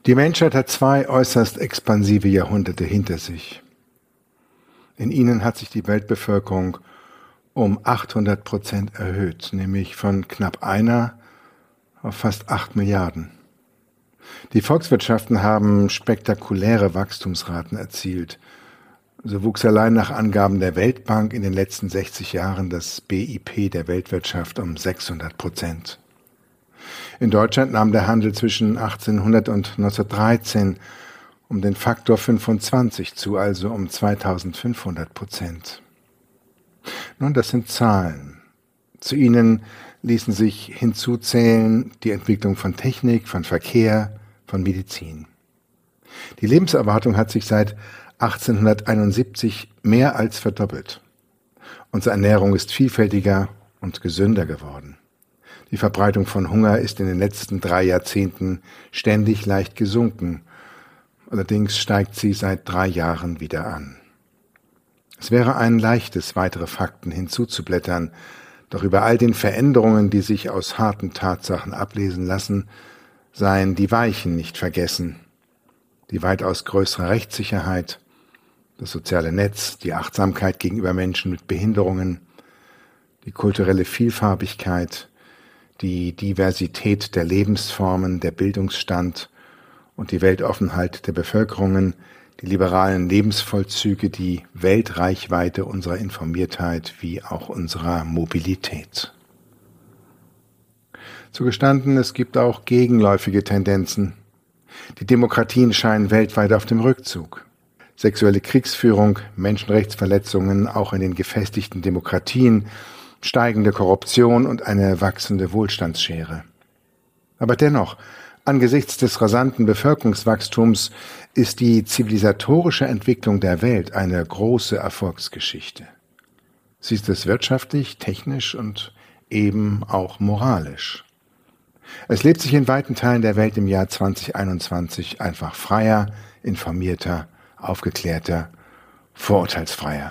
Die Menschheit hat 2 äußerst expansive Jahrhunderte hinter sich. In ihnen hat sich die Weltbevölkerung um 800% erhöht, nämlich von knapp 1 auf fast 8 Milliarden. Die Volkswirtschaften haben spektakuläre Wachstumsraten erzielt. So wuchs allein nach Angaben der Weltbank in den letzten 60 Jahren das BIP der Weltwirtschaft um 600%. In Deutschland nahm der Handel zwischen 1800 und 1913 um den Faktor 25 zu, also um 2500%. Nun, das sind Zahlen. Zu ihnen ließen sich hinzuzählen die Entwicklung von Technik, von Verkehr, von Medizin. Die Lebenserwartung hat sich seit 1871 mehr als verdoppelt. Unsere Ernährung ist vielfältiger und gesünder geworden. Die Verbreitung von Hunger ist in den letzten 3 Jahrzehnten ständig leicht gesunken. Allerdings steigt sie seit 3 Jahren wieder an. Es wäre ein leichtes, weitere Fakten hinzuzublättern, doch über all den Veränderungen, die sich aus harten Tatsachen ablesen lassen, seien die Weichen nicht vergessen. Die weitaus größere Rechtssicherheit, das soziale Netz, die Achtsamkeit gegenüber Menschen mit Behinderungen, die kulturelle Vielfarbigkeit, die Diversität der Lebensformen, der Bildungsstand und die Weltoffenheit der Bevölkerungen, die liberalen Lebensvollzüge, die Weltreichweite unserer Informiertheit wie auch unserer Mobilität. Zugestanden, es gibt auch gegenläufige Tendenzen. Die Demokratien scheinen weltweit auf dem Rückzug. Sexuelle Kriegsführung, Menschenrechtsverletzungen auch in den gefestigten Demokratien, steigende Korruption und eine wachsende Wohlstandsschere. Aber dennoch, angesichts des rasanten Bevölkerungswachstums ist die zivilisatorische Entwicklung der Welt eine große Erfolgsgeschichte. Sie ist es wirtschaftlich, technisch und eben auch moralisch. Es lebt sich in weiten Teilen der Welt im Jahr 2021 einfach freier, informierter, aufgeklärter, vorurteilsfreier.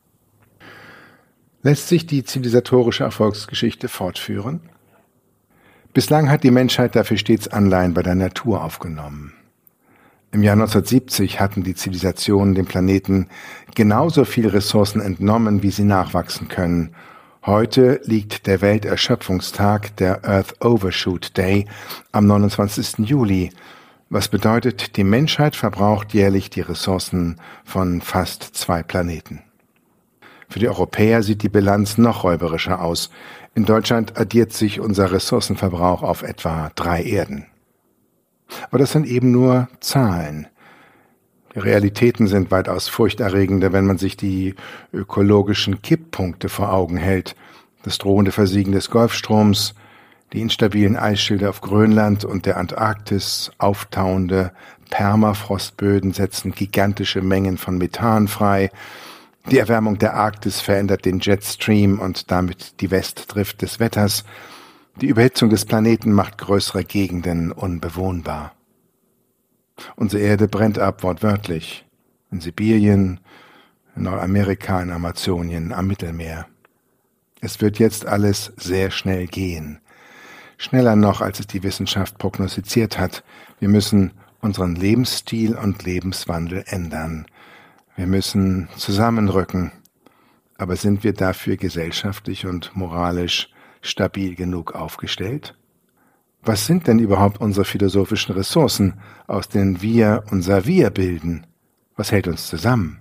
Lässt sich die zivilisatorische Erfolgsgeschichte fortführen? Bislang hat die Menschheit dafür stets Anleihen bei der Natur aufgenommen. Im Jahr 1970 hatten die Zivilisationen dem Planeten genauso viele Ressourcen entnommen, wie sie nachwachsen können. Heute liegt der Welterschöpfungstag, der Earth Overshoot Day, am 29. Juli, was bedeutet, die Menschheit verbraucht jährlich die Ressourcen von fast 2 Planeten. Für die Europäer sieht die Bilanz noch räuberischer aus. In Deutschland addiert sich unser Ressourcenverbrauch auf etwa 3 Erden. Aber das sind eben nur Zahlen. Die Realitäten sind weitaus furchterregender, wenn man sich die ökologischen Kipppunkte vor Augen hält. Das drohende Versiegen des Golfstroms, die instabilen Eisschilde auf Grönland und der Antarktis, auftauende Permafrostböden setzen gigantische Mengen von Methan frei. Die Erwärmung der Arktis verändert den Jetstream und damit die Westdrift des Wetters. Die Überhitzung des Planeten macht größere Gegenden unbewohnbar. Unsere Erde brennt ab, wortwörtlich. In Sibirien, in Nordamerika, in Amazonien, am Mittelmeer. Es wird jetzt alles sehr schnell gehen. Schneller noch, als es die Wissenschaft prognostiziert hat. Wir müssen unseren Lebensstil und Lebenswandel ändern. Wir müssen zusammenrücken. Aber sind wir dafür gesellschaftlich und moralisch stabil genug aufgestellt? Was sind denn überhaupt unsere philosophischen Ressourcen, aus denen wir unser Wir bilden? Was hält uns zusammen?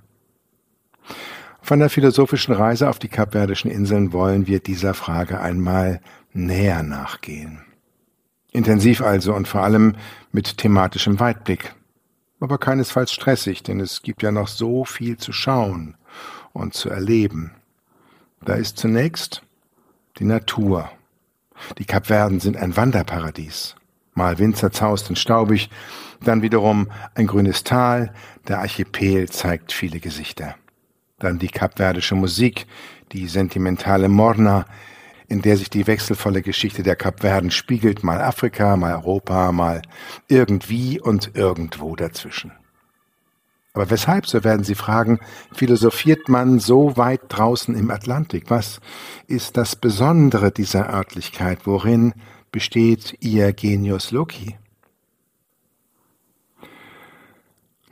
Von der philosophischen Reise auf die Kapverdischen Inseln wollen wir dieser Frage einmal näher nachgehen. Intensiv also und vor allem mit thematischem Weitblick. Aber keinesfalls stressig, denn es gibt ja noch so viel zu schauen und zu erleben. Da ist zunächst die Natur. Die Kapverden sind ein Wanderparadies. Mal windzerzaust und staubig, dann wiederum ein grünes Tal. Der Archipel zeigt viele Gesichter. Dann die kapverdische Musik, die sentimentale Morna, in der sich die wechselvolle Geschichte der Kapverden spiegelt, mal Afrika, mal Europa, mal irgendwie und irgendwo dazwischen. Aber weshalb, so werden Sie fragen, philosophiert man so weit draußen im Atlantik? Was ist das Besondere dieser Örtlichkeit? Worin besteht ihr Genius Loci?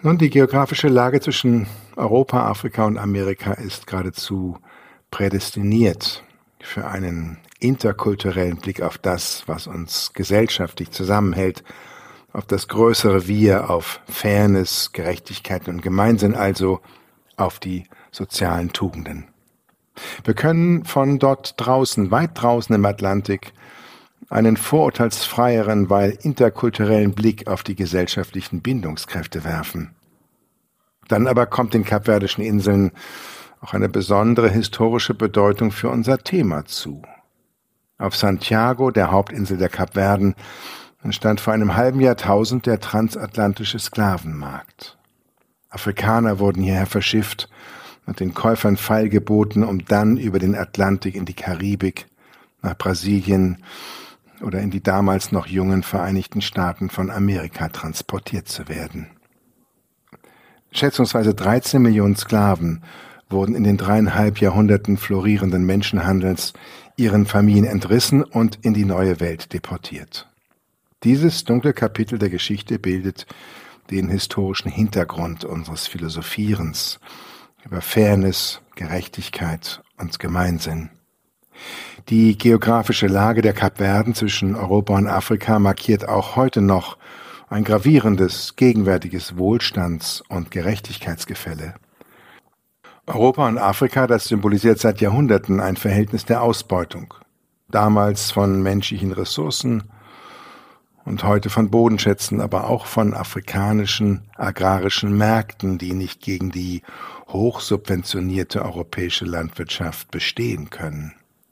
Nun, die geografische Lage zwischen Europa, Afrika und Amerika ist geradezu prädestiniert für einen interkulturellen Blick auf das, was uns gesellschaftlich zusammenhält, auf das größere Wir, auf Fairness, Gerechtigkeit und Gemeinsinn, also auf die sozialen Tugenden. Wir können von dort draußen, weit draußen im Atlantik, einen vorurteilsfreieren, weil interkulturellen Blick auf die gesellschaftlichen Bindungskräfte werfen. Dann aber kommt den Kapverdischen Inseln auch eine besondere historische Bedeutung für unser Thema zu. Auf Santiago, der Hauptinsel der Kapverden, entstand vor einem halben Jahrtausend der transatlantische Sklavenmarkt. Afrikaner wurden hierher verschifft und den Käufern feilgeboten, um dann über den Atlantik in die Karibik, nach Brasilien oder in die damals noch jungen Vereinigten Staaten von Amerika transportiert zu werden. Schätzungsweise 13 Millionen Sklaven wurden in den 3,5 Jahrhunderten florierenden Menschenhandels ihren Familien entrissen und in die neue Welt deportiert. Dieses dunkle Kapitel der Geschichte bildet den historischen Hintergrund unseres Philosophierens über Fairness, Gerechtigkeit und Gemeinsinn. Die geografische Lage der Kapverden zwischen Europa und Afrika markiert auch heute noch ein gravierendes, gegenwärtiges Wohlstands- und Gerechtigkeitsgefälle. Europa und Afrika, das symbolisiert seit Jahrhunderten ein Verhältnis der Ausbeutung, damals von menschlichen Ressourcen und heute von Bodenschätzen, aber auch von afrikanischen agrarischen Märkten, die nicht gegen die hochsubventionierte europäische Landwirtschaft bestehen können.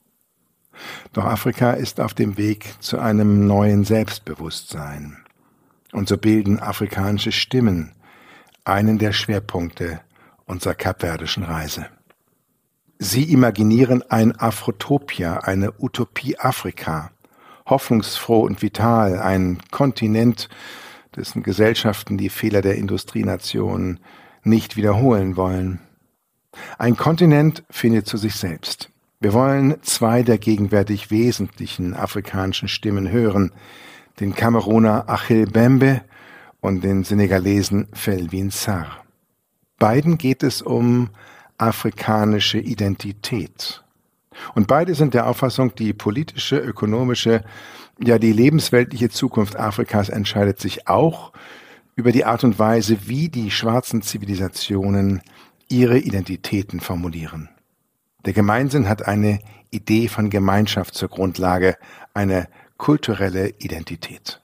Doch Afrika ist auf dem Weg zu einem neuen Selbstbewusstsein. Und so bilden afrikanische Stimmen einen der Schwerpunkte unserer kapverdischen Reise. Sie imaginieren ein Afrotopia, eine Utopie Afrika, hoffnungsfroh und vital, ein Kontinent, dessen Gesellschaften die Fehler der Industrienationen nicht wiederholen wollen. Ein Kontinent findet zu sich selbst. Wir wollen zwei der gegenwärtig wesentlichen afrikanischen Stimmen hören, den Kameruner Achille Bembe und den Senegalesen Felwine Sarr. Beiden geht es um afrikanische Identität. Und beide sind der Auffassung, die politische, ökonomische, ja die lebensweltliche Zukunft Afrikas entscheidet sich auch über die Art und Weise, wie die schwarzen Zivilisationen ihre Identitäten formulieren. Der Gemeinsinn hat eine Idee von Gemeinschaft zur Grundlage, eine kulturelle Identität.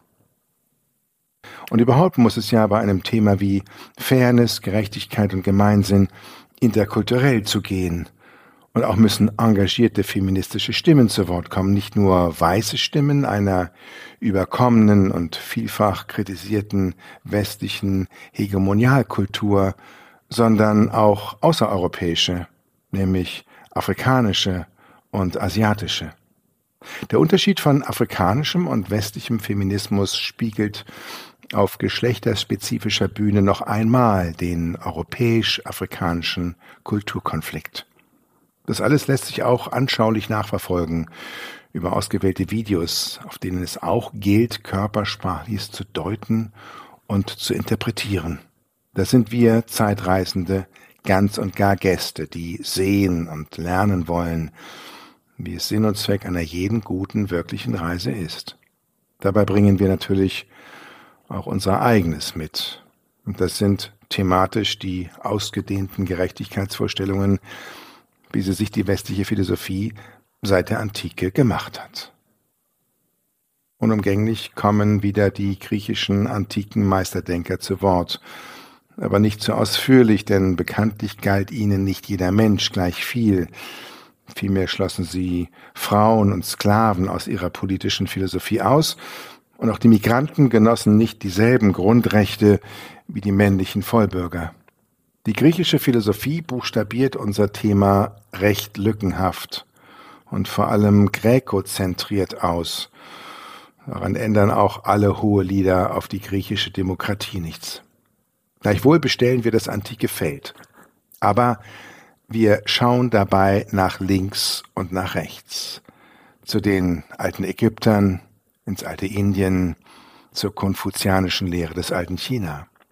Und überhaupt muss es ja bei einem Thema wie Fairness, Gerechtigkeit und Gemeinsinn interkulturell zugehen. Und auch müssen engagierte feministische Stimmen zu Wort kommen, nicht nur weiße Stimmen einer überkommenen und vielfach kritisierten westlichen Hegemonialkultur, sondern auch außereuropäische, nämlich afrikanische und asiatische. Der Unterschied von afrikanischem und westlichem Feminismus spiegelt auf geschlechterspezifischer Bühne noch einmal den europäisch-afrikanischen Kulturkonflikt. Das alles lässt sich auch anschaulich nachverfolgen über ausgewählte Videos, auf denen es auch gilt, körpersprachlich zu deuten und zu interpretieren. Da sind wir Zeitreisende, ganz und gar Gäste, die sehen und lernen wollen, wie es Sinn und Zweck einer jeden guten, wirklichen Reise ist. Dabei bringen wir natürlich auch unser eigenes mit. Und das sind thematisch die ausgedehnten Gerechtigkeitsvorstellungen, wie sie sich die westliche Philosophie seit der Antike gemacht hat. Unumgänglich kommen wieder die griechischen antiken Meisterdenker zu Wort, aber nicht so ausführlich, denn bekanntlich galt ihnen nicht jeder Mensch gleich viel. Vielmehr schlossen sie Frauen und Sklaven aus ihrer politischen Philosophie aus, und auch die Migranten genossen nicht dieselben Grundrechte wie die männlichen Vollbürger. Die griechische Philosophie buchstabiert unser Thema recht lückenhaft und vor allem gräkozentriert aus. Daran ändern auch alle Hohelieder auf die griechische Demokratie nichts. Gleichwohl bestellen wir das antike Feld, aber wir schauen dabei nach links und nach rechts, zu den alten Ägyptern, ins alte Indien, zur konfuzianischen Lehre des alten China.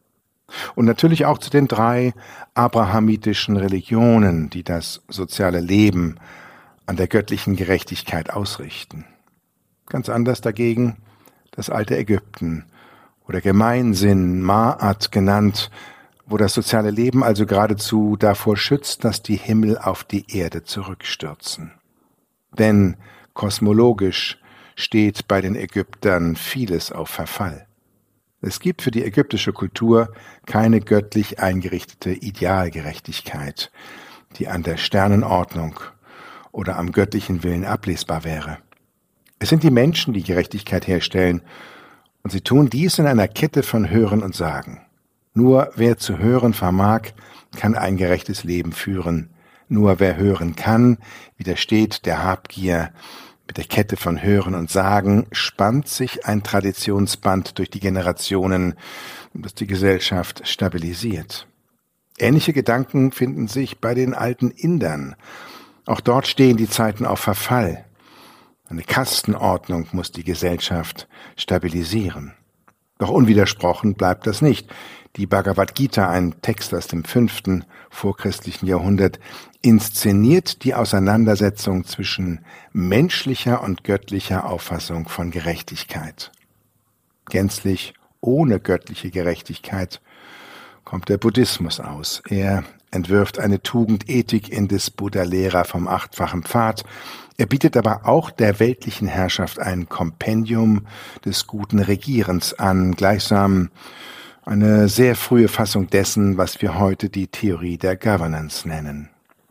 Und natürlich auch zu den 3 abrahamitischen Religionen, die das soziale Leben an der göttlichen Gerechtigkeit ausrichten. Ganz anders dagegen das alte Ägypten oder Gemeinsinn, Ma'at genannt, wo das soziale Leben also geradezu davor schützt, dass die Himmel auf die Erde zurückstürzen. Denn kosmologisch steht bei den Ägyptern vieles auf Verfall. Es gibt für die ägyptische Kultur keine göttlich eingerichtete Idealgerechtigkeit, die an der Sternenordnung oder am göttlichen Willen ablesbar wäre. Es sind die Menschen, die Gerechtigkeit herstellen, und sie tun dies in einer Kette von Hören und Sagen. Nur wer zu hören vermag, kann ein gerechtes Leben führen. Nur wer hören kann, widersteht der Habgier. Mit der Kette von Hören und Sagen spannt sich ein Traditionsband durch die Generationen, das die Gesellschaft stabilisiert. Ähnliche Gedanken finden sich bei den alten Indern. Auch dort stehen die Zeiten auf Verfall. Eine Kastenordnung muss die Gesellschaft stabilisieren. Doch unwidersprochen bleibt das nicht. Die Bhagavad Gita, ein Text aus dem 5. vorchristlichen Jahrhundert, inszeniert die Auseinandersetzung zwischen menschlicher und göttlicher Auffassung von Gerechtigkeit. Gänzlich ohne göttliche Gerechtigkeit kommt der Buddhismus aus. Er entwirft eine Tugendethik in des Buddha-Lehrer vom 8-fachen Pfad. Er bietet aber auch der weltlichen Herrschaft ein Kompendium des guten Regierens an, gleichsam eine sehr frühe Fassung dessen, was wir heute die Theorie der Governance nennen.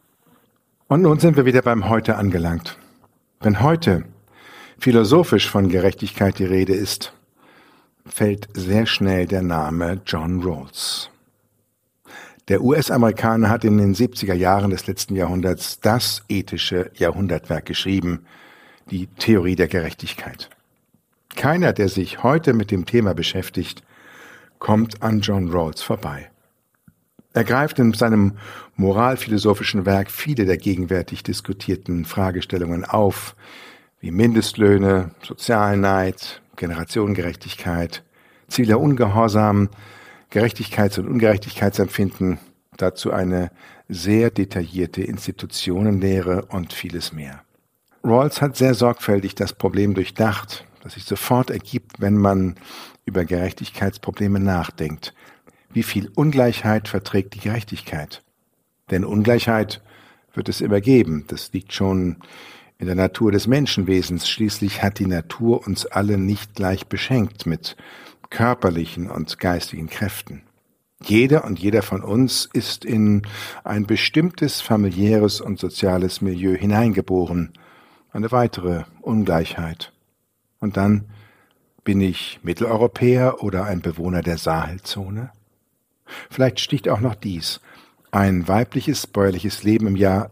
Und nun sind wir wieder beim Heute angelangt. Wenn heute philosophisch von Gerechtigkeit die Rede ist, fällt sehr schnell der Name John Rawls. Der US-Amerikaner hat in den 70er Jahren des letzten Jahrhunderts das ethische Jahrhundertwerk geschrieben, die Theorie der Gerechtigkeit. Keiner, der sich heute mit dem Thema beschäftigt, kommt an John Rawls vorbei. Er greift in seinem moralphilosophischen Werk viele der gegenwärtig diskutierten Fragestellungen auf, wie Mindestlöhne, Sozialneid, Generationengerechtigkeit, ziviler Ungehorsam, Gerechtigkeits- und Ungerechtigkeitsempfinden, dazu eine sehr detaillierte Institutionenlehre und vieles mehr. Rawls hat sehr sorgfältig das Problem durchdacht, das sich sofort ergibt, wenn man über Gerechtigkeitsprobleme nachdenkt. Wie viel Ungleichheit verträgt die Gerechtigkeit? Denn Ungleichheit wird es immer geben. Das liegt schon in der Natur des Menschenwesens. Schließlich hat die Natur uns alle nicht gleich beschenkt mit körperlichen und geistigen Kräften. Jede und jeder von uns ist in ein bestimmtes familiäres und soziales Milieu hineingeboren. Eine weitere Ungleichheit. Und dann bin ich Mitteleuropäer oder ein Bewohner der Sahelzone? Vielleicht sticht auch noch dies. Ein weibliches, bäuerliches Leben im Jahr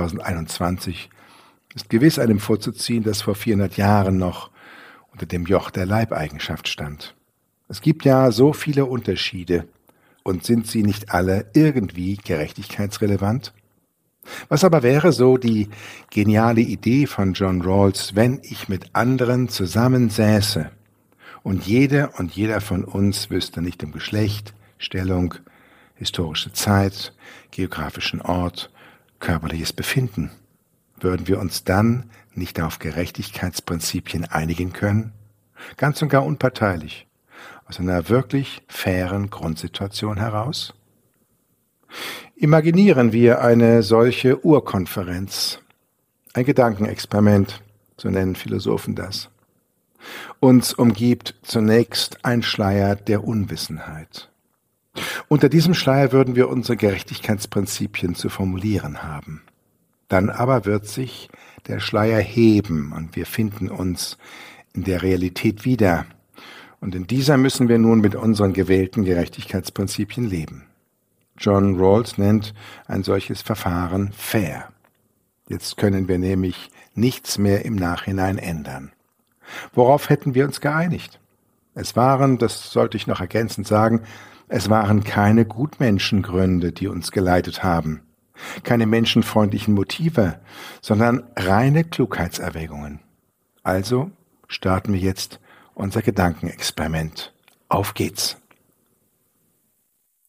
2021 ist gewiss einem vorzuziehen, das vor 400 Jahren noch unter dem Joch der Leibeigenschaft stand. Es gibt ja so viele Unterschiede, und sind sie nicht alle irgendwie gerechtigkeitsrelevant? Was aber wäre so die geniale Idee von John Rawls, wenn ich mit anderen zusammensäße und jede und jeder von uns wüsste nicht um Geschlecht, Stellung, historische Zeit, geografischen Ort, körperliches Befinden? Würden wir uns dann nicht auf Gerechtigkeitsprinzipien einigen können? Ganz und gar unparteilich, aus einer wirklich fairen Grundsituation heraus? Imaginieren wir eine solche Urkonferenz, ein Gedankenexperiment, so nennen Philosophen das. Uns umgibt zunächst ein Schleier der Unwissenheit. Unter diesem Schleier würden wir unsere Gerechtigkeitsprinzipien zu formulieren haben. Dann aber wird sich der Schleier heben und wir finden uns in der Realität wieder. Und in dieser müssen wir nun mit unseren gewählten Gerechtigkeitsprinzipien leben. John Rawls nennt ein solches Verfahren fair. Jetzt können wir nämlich nichts mehr im Nachhinein ändern. Worauf hätten wir uns geeinigt? Es waren, das sollte ich noch ergänzend sagen, es waren keine Gutmenschengründe, die uns geleitet haben, keine menschenfreundlichen Motive, sondern reine Klugheitserwägungen. Also starten wir jetzt unser Gedankenexperiment. Auf geht's!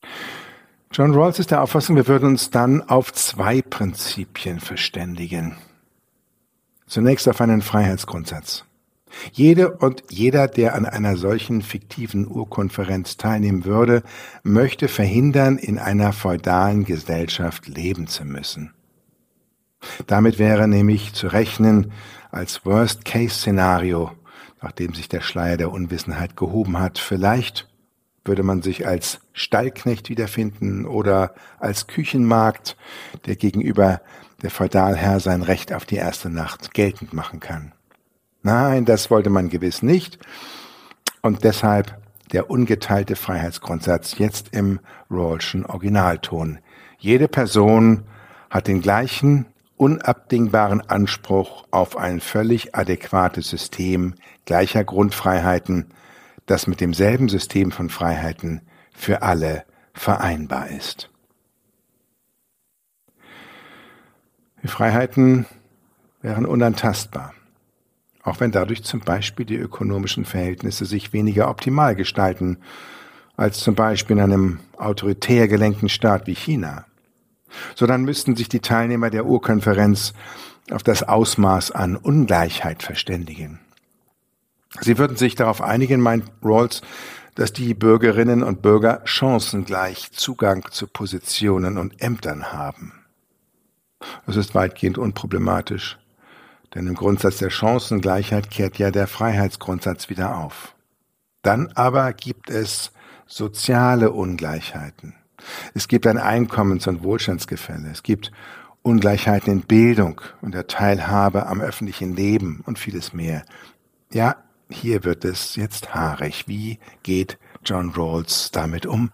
John Rawls ist der Auffassung, wir würden uns dann auf 2 Prinzipien verständigen. Zunächst auf einen Freiheitsgrundsatz. Jede und jeder, der an einer solchen fiktiven Urkonferenz teilnehmen würde, möchte verhindern, in einer feudalen Gesellschaft leben zu müssen. Damit wäre nämlich zu rechnen als Worst-Case-Szenario, nachdem sich der Schleier der Unwissenheit gehoben hat. Vielleicht würde man sich als Stallknecht wiederfinden oder als Küchenmagd, der gegenüber der Feudalherr sein Recht auf die erste Nacht geltend machen kann. Nein, das wollte man gewiss nicht. Und deshalb der ungeteilte Freiheitsgrundsatz jetzt im Rawlschen Originalton. Jede Person hat den gleichen, unabdingbaren Anspruch auf ein völlig adäquates System gleicher Grundfreiheiten, das mit demselben System von Freiheiten für alle vereinbar ist. Die Freiheiten wären unantastbar, auch wenn dadurch zum Beispiel die ökonomischen Verhältnisse sich weniger optimal gestalten, als zum Beispiel in einem autoritär gelenkten Staat wie China. So dann müssten sich die Teilnehmer der Urkonferenz auf das Ausmaß an Ungleichheit verständigen. Sie würden sich darauf einigen, meint Rawls, dass die Bürgerinnen und Bürger chancengleich Zugang zu Positionen und Ämtern haben. Das ist weitgehend unproblematisch, denn im Grundsatz der Chancengleichheit kehrt ja der Freiheitsgrundsatz wieder auf. Dann aber gibt es soziale Ungleichheiten. Es gibt ein Einkommens- und Wohlstandsgefälle. Es gibt Ungleichheiten in Bildung und der Teilhabe am öffentlichen Leben und vieles mehr. Ja, hier wird es jetzt haarig. Wie geht John Rawls damit um?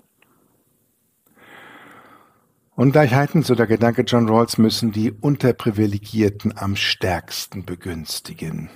Ungleichheiten, so der Gedanke John Rawls, müssen die Unterprivilegierten am stärksten begünstigen.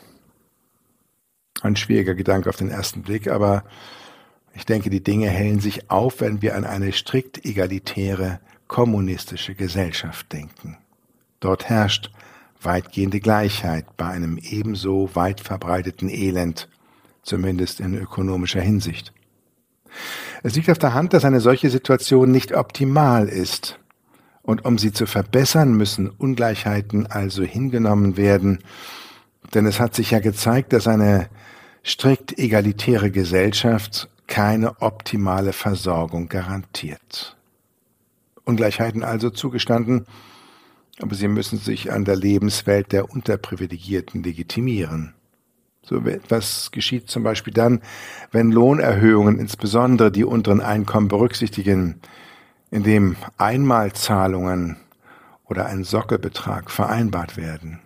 Ein schwieriger Gedanke auf den ersten Blick, aber ich denke, die Dinge hellen sich auf, wenn wir an eine strikt egalitäre, kommunistische Gesellschaft denken. Dort herrscht weitgehende Gleichheit bei einem ebenso weit verbreiteten Elend, zumindest in ökonomischer Hinsicht. Es liegt auf der Hand, dass eine solche Situation nicht optimal ist. Und um sie zu verbessern, müssen Ungleichheiten also hingenommen werden. Denn es hat sich ja gezeigt, dass eine strikt egalitäre Gesellschaft keine optimale Versorgung garantiert. Ungleichheiten also zugestanden, aber sie müssen sich an der Lebenswelt der Unterprivilegierten legitimieren. So etwas geschieht zum Beispiel dann, wenn Lohnerhöhungen insbesondere die unteren Einkommen berücksichtigen, indem Einmalzahlungen oder ein Sockelbetrag vereinbart werden.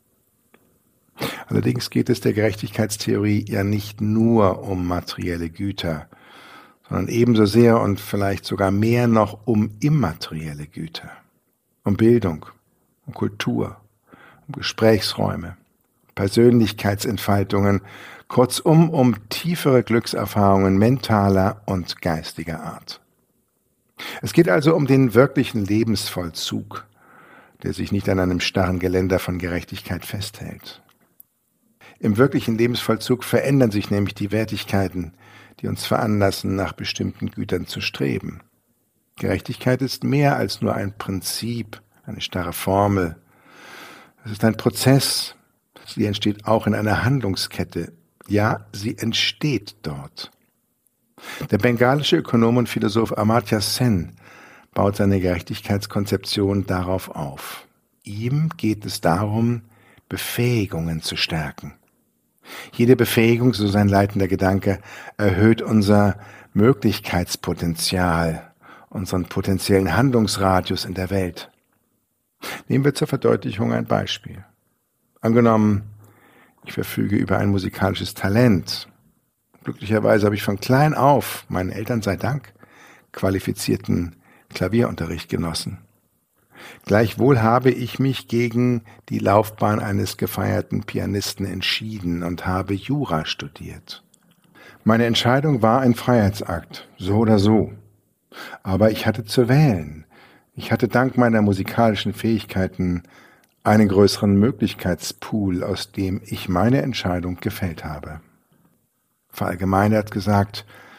Allerdings geht es der Gerechtigkeitstheorie ja nicht nur um materielle Güter, sondern ebenso sehr und vielleicht sogar mehr noch um immaterielle Güter, um Bildung, um Kultur, um Gesprächsräume, Persönlichkeitsentfaltungen, kurzum um tiefere Glückserfahrungen mentaler und geistiger Art. Es geht also um den wirklichen Lebensvollzug, der sich nicht an einem starren Geländer von Gerechtigkeit festhält. Im wirklichen Lebensvollzug verändern sich nämlich die Wertigkeiten, die uns veranlassen, nach bestimmten Gütern zu streben. Gerechtigkeit ist mehr als nur ein Prinzip, eine starre Formel. Es ist ein Prozess. Sie entsteht auch in einer Handlungskette. Ja, sie entsteht dort. Der bengalische Ökonom und Philosoph Amartya Sen baut seine Gerechtigkeitskonzeption darauf auf. Ihm geht es darum, Befähigungen zu stärken. Jede Befähigung, so sein leitender Gedanke, erhöht unser Möglichkeitspotenzial, unseren potenziellen Handlungsradius in der Welt. Nehmen wir zur Verdeutlichung ein Beispiel. Angenommen, ich verfüge über ein musikalisches Talent. Glücklicherweise habe ich von klein auf, meinen Eltern sei Dank, qualifizierten Klavierunterricht genossen. Gleichwohl habe ich mich gegen die Laufbahn eines gefeierten Pianisten entschieden und habe Jura studiert. Meine Entscheidung war ein Freiheitsakt, so oder so. Aber ich hatte zu wählen. Ich hatte dank meiner musikalischen Fähigkeiten einen größeren Möglichkeitspool, aus dem ich meine Entscheidung gefällt habe. Verallgemeinert gesagt,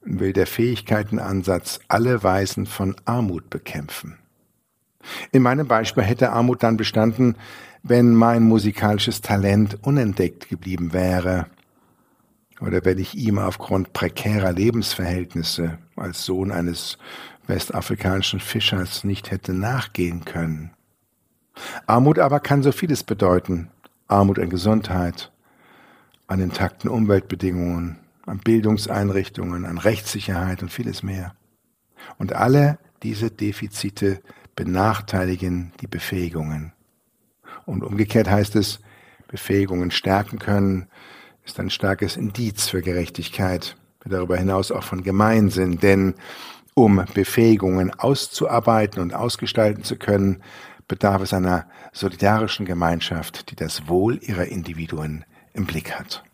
will der Fähigkeitenansatz alle Weisen von Armut bekämpfen. In meinem Beispiel hätte Armut dann bestanden, wenn mein musikalisches Talent unentdeckt geblieben wäre oder wenn ich ihm aufgrund prekärer Lebensverhältnisse als Sohn eines westafrikanischen Fischers nicht hätte nachgehen können. Armut aber kann so vieles bedeuten. Armut an Gesundheit, an intakten Umweltbedingungen, an Bildungseinrichtungen, an Rechtssicherheit und vieles mehr. Und alle diese Defizite benachteiligen die Befähigungen. Und umgekehrt heißt es, Befähigungen stärken können, ist ein starkes Indiz für Gerechtigkeit, darüber hinaus auch von Gemeinsinn, denn um Befähigungen auszuarbeiten und ausgestalten zu können, bedarf es einer solidarischen Gemeinschaft, die das Wohl ihrer Individuen im Blick hat.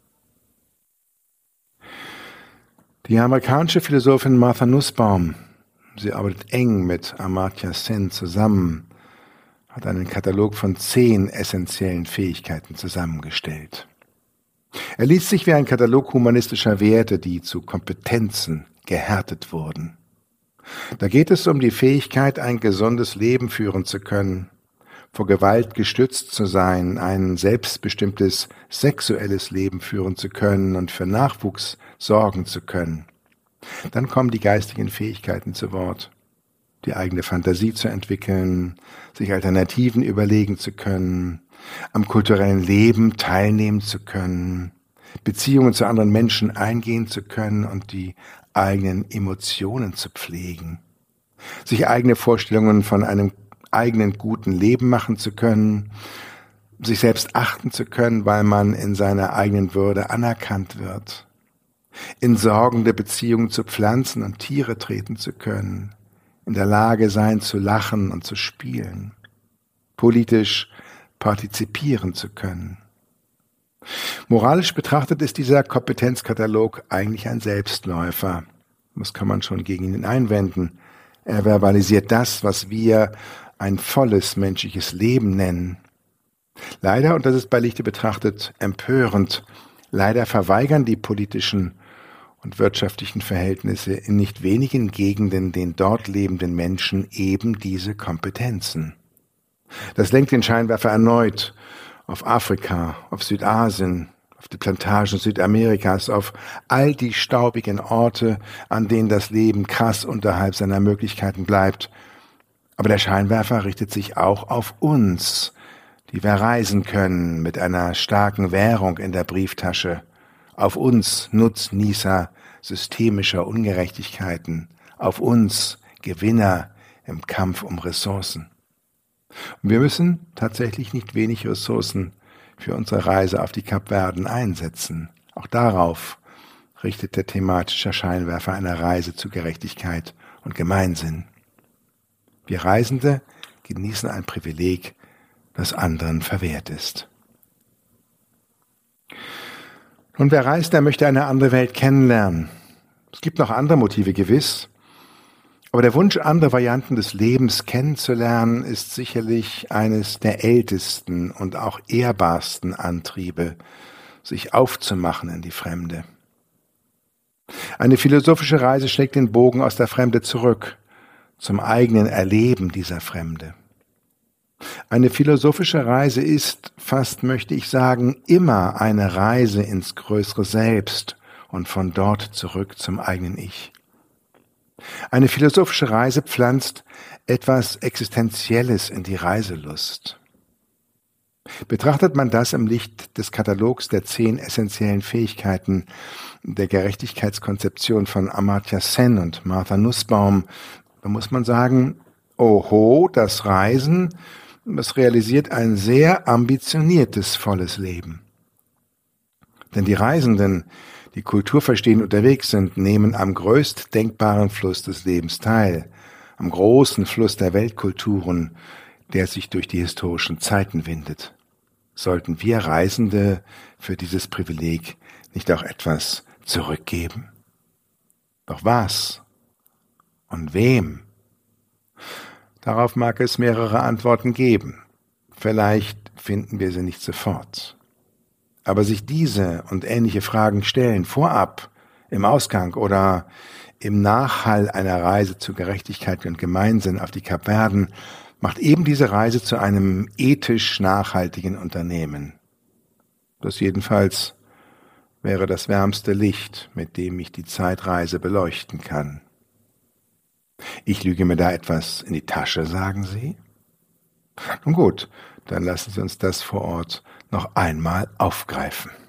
Die amerikanische Philosophin Martha Nussbaum, sie arbeitet eng mit Amartya Sen zusammen, hat einen Katalog von 10 essentiellen Fähigkeiten zusammengestellt. Er liest sich wie ein Katalog humanistischer Werte, die zu Kompetenzen gehärtet wurden. Da geht es um die Fähigkeit, ein gesundes Leben führen zu können, vor Gewalt gestützt zu sein, ein selbstbestimmtes sexuelles Leben führen zu können und für Nachwuchs sorgen zu können. Dann kommen die geistigen Fähigkeiten zu Wort, die eigene Fantasie zu entwickeln, sich Alternativen überlegen zu können, am kulturellen Leben teilnehmen zu können, Beziehungen zu anderen Menschen eingehen zu können und die eigenen Emotionen zu pflegen, sich eigene Vorstellungen von einem eigenen guten Leben machen zu können, sich selbst achten zu können, weil man in seiner eigenen Würde anerkannt wird, in sorgende Beziehungen zu Pflanzen und Tiere treten zu können, in der Lage sein zu lachen und zu spielen, politisch partizipieren zu können. Moralisch betrachtet ist dieser Kompetenzkatalog eigentlich ein Selbstläufer. Was kann man schon gegen ihn einwenden? Er verbalisiert das, was wir ein volles menschliches Leben nennen. Leider, und das ist bei Lichte betrachtet empörend, leider verweigern die politischen und wirtschaftlichen Verhältnisse in nicht wenigen Gegenden den dort lebenden Menschen eben diese Kompetenzen. Das lenkt den Scheinwerfer erneut auf Afrika, auf Südasien, auf die Plantagen Südamerikas, auf all die staubigen Orte, an denen das Leben krass unterhalb seiner Möglichkeiten bleibt. Aber der Scheinwerfer richtet sich auch auf uns, die wir reisen können mit einer starken Währung in der Brieftasche, auf uns Nutznießer systemischer Ungerechtigkeiten, auf uns Gewinner im Kampf um Ressourcen. Und wir müssen tatsächlich nicht wenig Ressourcen für unsere Reise auf die Kapverden einsetzen. Auch darauf richtet der thematische Scheinwerfer einer Reise zu Gerechtigkeit und Gemeinsinn. Wir Reisende genießen ein Privileg, das anderen verwehrt ist. Und wer reist, der möchte eine andere Welt kennenlernen. Es gibt noch andere Motive gewiss, aber der Wunsch, andere Varianten des Lebens kennenzulernen, ist sicherlich eines der ältesten und auch ehrbarsten Antriebe, sich aufzumachen in die Fremde. Eine philosophische Reise schlägt den Bogen aus der Fremde zurück, zum eigenen Erleben dieser Fremde. Eine philosophische Reise ist, fast möchte ich sagen, immer eine Reise ins größere Selbst und von dort zurück zum eigenen Ich. Eine philosophische Reise pflanzt etwas Existenzielles in die Reiselust. Betrachtet man das im Licht des Katalogs der 10 essentiellen Fähigkeiten der Gerechtigkeitskonzeption von Amartya Sen und Martha Nussbaum, dann muss man sagen, oho, das Reisen, das realisiert ein sehr ambitioniertes, volles Leben. Denn die Reisenden, die kulturverstehend unterwegs sind, nehmen am größt denkbaren Fluss des Lebens teil, am großen Fluss der Weltkulturen, der sich durch die historischen Zeiten windet. Sollten wir Reisende für dieses Privileg nicht auch etwas zurückgeben? Doch was? Und wem? Darauf mag es mehrere Antworten geben. Vielleicht finden wir sie nicht sofort. Aber sich diese und ähnliche Fragen stellen vorab Im Ausgang oder im Nachhall einer Reise zu Gerechtigkeit und Gemeinsinn auf die Kapverden macht eben diese Reise zu einem ethisch nachhaltigen Unternehmen. Das jedenfalls wäre das wärmste Licht, mit dem ich die Zeitreise beleuchten kann. Ich lüge mir da etwas in die Tasche, sagen Sie? Nun gut, dann lassen Sie uns das vor Ort noch einmal aufgreifen.